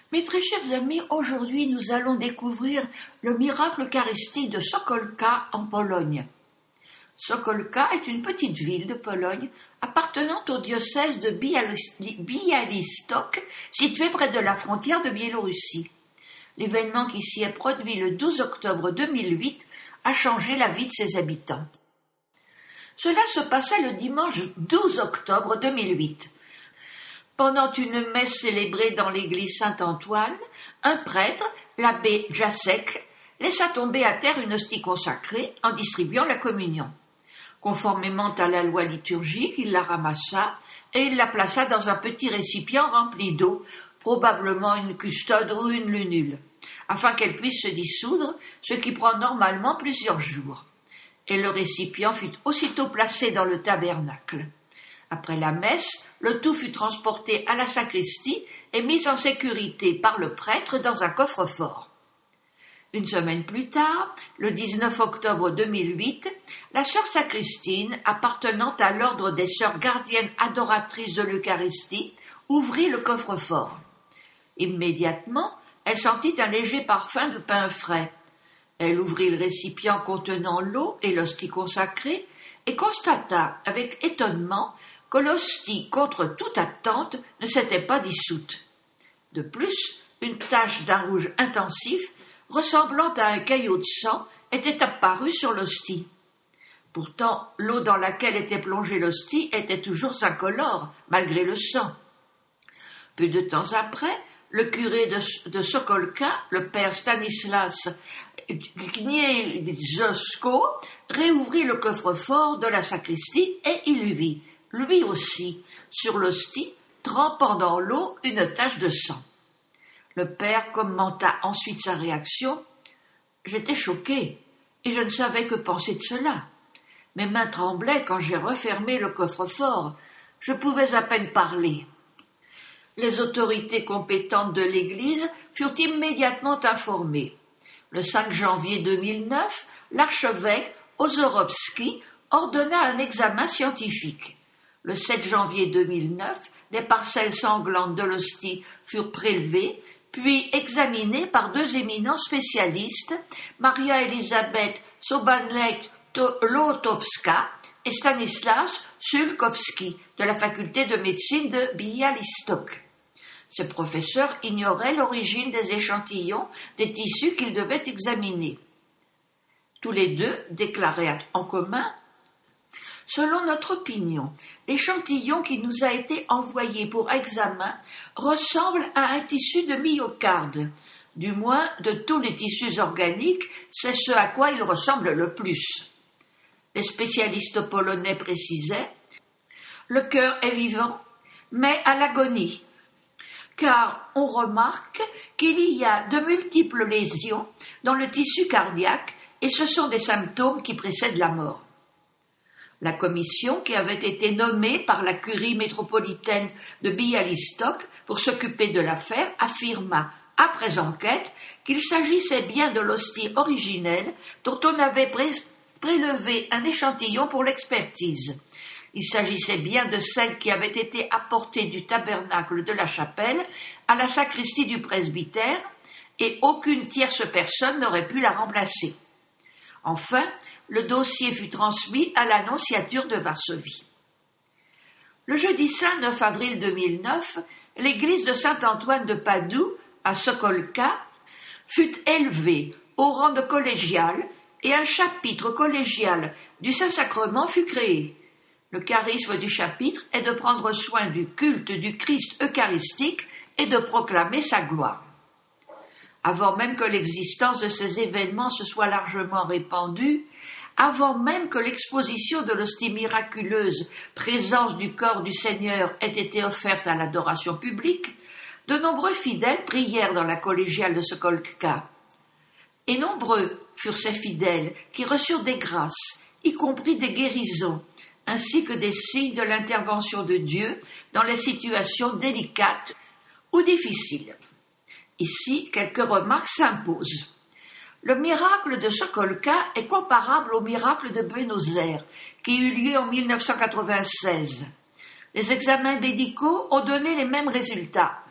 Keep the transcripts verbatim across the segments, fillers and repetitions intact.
Mes très chers amis, aujourd'hui nous allons découvrir le miracle eucharistique de Sokolka en Pologne. Sokolka est une petite ville de Pologne appartenant au diocèse de Białystok, situé près de la frontière de Biélorussie. L'événement qui s'y est produit le douze octobre deux mille huit a changé la vie de ses habitants. Cela se passait le dimanche douze octobre deux mille huit. Pendant une messe célébrée dans l'église Saint-Antoine, un prêtre, l'abbé Jacek, laissa tomber à terre une hostie consacrée en distribuant la communion. Conformément à la loi liturgique, il la ramassa et il la plaça dans un petit récipient rempli d'eau, probablement une custode ou une lunule, afin qu'elle puisse se dissoudre, ce qui prend normalement plusieurs jours. Et le récipient fut aussitôt placé dans le tabernacle. Après la messe, le tout fut transporté à la sacristie et mis en sécurité par le prêtre dans un coffre-fort. Une semaine plus tard, le dix-neuf octobre deux mille huit, la sœur sacristine, appartenant à l'ordre des sœurs gardiennes adoratrices de l'Eucharistie, ouvrit le coffre-fort. Immédiatement, elle sentit un léger parfum de pain frais. Elle ouvrit le récipient contenant l'eau et l'hostie consacrée et constata avec étonnement que l'hostie, contre toute attente, ne s'était pas dissoute. De plus, une tache d'un rouge intensif, ressemblant à un caillot de sang, était apparue sur l'hostie. Pourtant, l'eau dans laquelle était plongée l'hostie était toujours incolore, malgré le sang. Peu de temps après, le curé de, de Sokolka, le père Stanislas Gniezosko, réouvrit le coffre-fort de la sacristie et il y vit, lui aussi, sur l'hostie, trempant dans l'eau une tache de sang. Le père commenta ensuite sa réaction. « J'étais choqué, et je ne savais que penser de cela. Mes mains tremblaient quand j'ai refermé le coffre-fort. Je pouvais à peine parler. » Les autorités compétentes de l'Église furent immédiatement informées. Le cinq janvier deux mille neuf, l'archevêque Ozorowski ordonna un examen scientifique. Le sept janvier deux mille neuf, des parcelles sanglantes de l'hostie furent prélevées, puis examinées par deux éminents spécialistes, Maria Elisabeth Sobanek-Lotowska et Stanislas Sulkowski, de la faculté de médecine de Białystok. Ces professeurs ignoraient l'origine des échantillons des tissus qu'ils devaient examiner. Tous les deux déclaraient en commun: selon notre opinion, l'échantillon qui nous a été envoyé pour examen ressemble à un tissu de myocarde. Du moins, de tous les tissus organiques, c'est ce à quoi il ressemble le plus. Les spécialistes polonais précisaient: le cœur est vivant, mais à l'agonie, car on remarque qu'il y a de multiples lésions dans le tissu cardiaque et ce sont des symptômes qui précèdent la mort. La commission, qui avait été nommée par la curie métropolitaine de Białystok pour s'occuper de l'affaire, affirma, après enquête, qu'il s'agissait bien de l'hostie originelle dont on avait pré- prélevé un échantillon pour l'expertise. Il s'agissait bien de celle qui avait été apportée du tabernacle de la chapelle à la sacristie du presbytère, et aucune tierce personne n'aurait pu la remplacer. Enfin, le dossier fut transmis à la nonciature de Varsovie. Le jeudi saint neuf avril deux mille neuf, l'église de Saint-Antoine de Padoue, à Sokolka, fut élevée au rang de collégiale et un chapitre collégial du Saint-Sacrement fut créé. Le charisme du chapitre est de prendre soin du culte du Christ eucharistique et de proclamer sa gloire. Avant même que l'existence de ces événements se soit largement répandue, avant même que l'exposition de l'hostie miraculeuse, présence du corps du Seigneur, ait été offerte à l'adoration publique, de nombreux fidèles prièrent dans la collégiale de Sokolka. Et nombreux furent ces fidèles qui reçurent des grâces, y compris des guérisons, ainsi que des signes de l'intervention de Dieu dans les situations délicates ou difficiles. Ici, quelques remarques s'imposent. Le miracle de Sokolka est comparable au miracle de Buenos Aires, qui eut lieu en mille neuf cent quatre-vingt-seize. Les examens médicaux ont donné les mêmes résultats.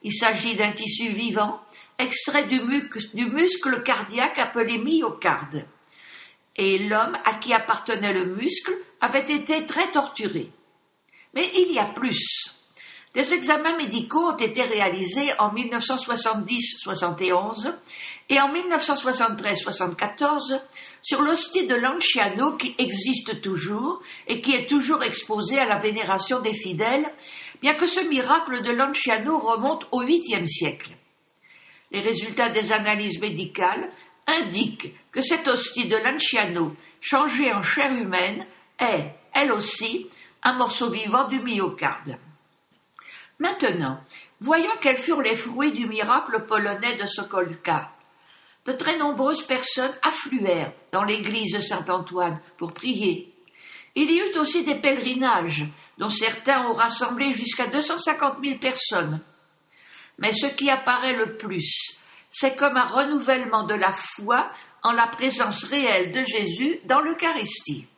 Il s'agit d'un tissu vivant, extrait du, mu- du muscle cardiaque appelé myocarde. Et l'homme à qui appartenait le muscle avait été très torturé. Mais il y a plus. Des examens médicaux ont été réalisés en mille neuf cent soixante-dix soixante-et-onze et en mille neuf cent soixante-treize soixante-quatorze sur l'hostie de Lanciano qui existe toujours et qui est toujours exposée à la vénération des fidèles, bien que ce miracle de Lanciano remonte au huitième siècle. Les résultats des analyses médicales indiquent que cette hostie de Lanciano, changée en chair humaine, est, elle aussi, un morceau vivant du myocarde. Maintenant, voyons quels furent les fruits du miracle polonais de Sokolka. De très nombreuses personnes affluèrent dans l'église de Saint-Antoine pour prier. Il y eut aussi des pèlerinages, dont certains ont rassemblé jusqu'à deux cent cinquante mille personnes. Mais ce qui apparaît le plus, c'est comme un renouvellement de la foi en la présence réelle de Jésus dans l'Eucharistie.